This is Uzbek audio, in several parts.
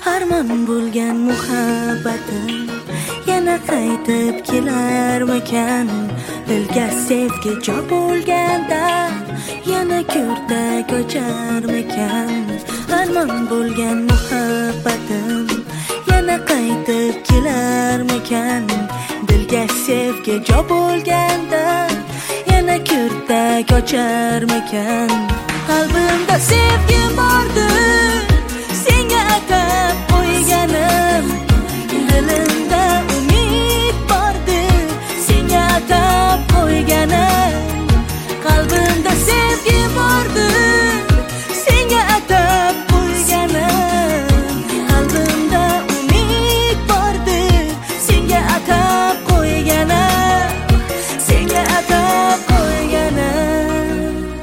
Armon bo'lgan muhabbatim yana qaytib kelarmikan? Dilga sevgi jo bo'lganda yana ko'rdak ocharmikan? Armon bo'lgan muhabbatim yana qaytib kelarmikan? Dilga sevgi jo bo'lganda yana ko'rdak ocharmikan? Qalbimda sevgim bordir, senga atab qo'yganim. Dilimda umid bordir, senga atab qo'yganim. Qalbimda sevgim bordir, senga atab qo'yganim. Qalbimda umid bordir, senga atab qo'yganim. Senga atab qo'yganim.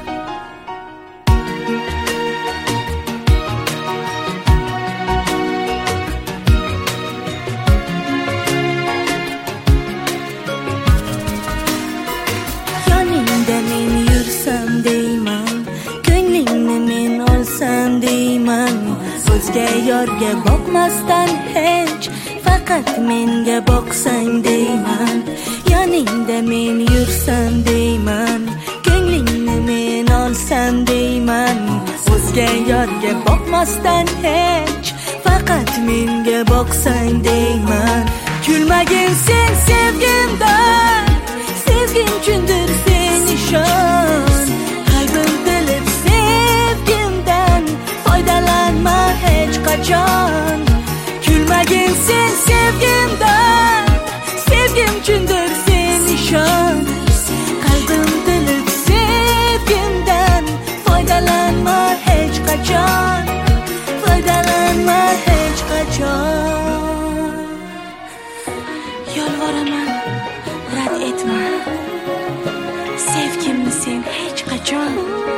Yoningda men yursam deyman, ko'nglingni men olsam deyman. O'zga yorga boqmasdan hech faqat menga boqsang deyman. Yoningda men yursam deyman, ko'nglingni men olsam deyman. O'zga yorga boqmasdan hech faqat menga boqsang deyman. Kulmagin sen sevgimdan, sevgim uchundir sen nishon. Qalbim bilib sevgimdan, foydalanma hech qachon. Kulmagin sen sevgimdan, sevgim uchundir sen nishon. Qalbim bilib sevgimdan, foydalanma hech qachon. Foydalanma hech qachon. Yolvoraman, rad etma sevgimni sen hech qachon.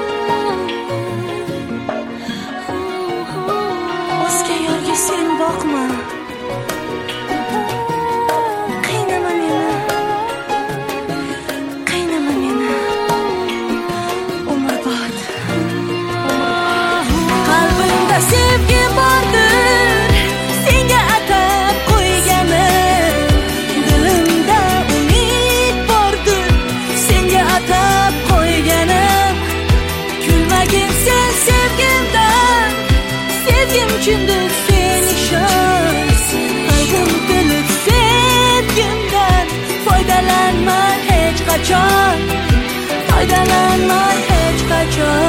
O'zga yorga sen boqma, qiynama meni, qiynama meni umrbod. Qalbimda sevgi bordir, senga atab qo'yganim. Dilimda umid bordir, senga atab qo'yganim. Kulmagin sen sevgimdan, sevgim uchundir sen nishon. Qalbim bilib sevgimdan, foydalanma hech qachon. Foydalanma hech qachon.